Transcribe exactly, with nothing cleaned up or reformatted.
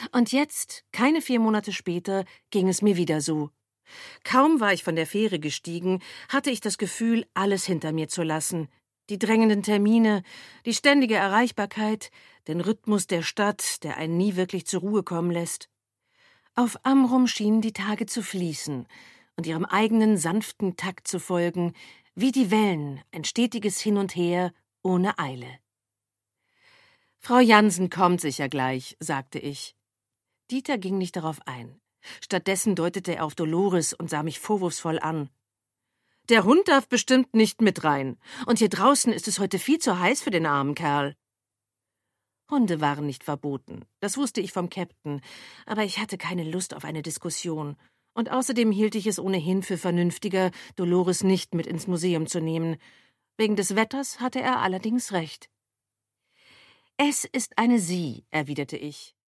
Und jetzt, keine vier Monate später, ging es mir wieder so. Kaum war ich von der Fähre gestiegen, hatte ich das Gefühl, alles hinter mir zu lassen. Die drängenden Termine, die ständige Erreichbarkeit, den Rhythmus der Stadt, der einen nie wirklich zur Ruhe kommen lässt. Auf Amrum schienen die Tage zu fließen und ihrem eigenen sanften Takt zu folgen, wie die Wellen, ein stetiges Hin und Her, ohne Eile. »Frau Jansen kommt sicher gleich«, sagte ich. Dieter ging nicht darauf ein. Stattdessen deutete er auf Dolores und sah mich vorwurfsvoll an. »Der Hund darf bestimmt nicht mit rein. Und hier draußen ist es heute viel zu heiß für den armen Kerl.« Hunde waren nicht verboten, das wusste ich vom Käpt'n, aber ich hatte keine Lust auf eine Diskussion. Und außerdem hielt ich es ohnehin für vernünftiger, Dolores nicht mit ins Museum zu nehmen. Wegen des Wetters hatte er allerdings recht. »Es ist eine Sie«, erwiderte ich.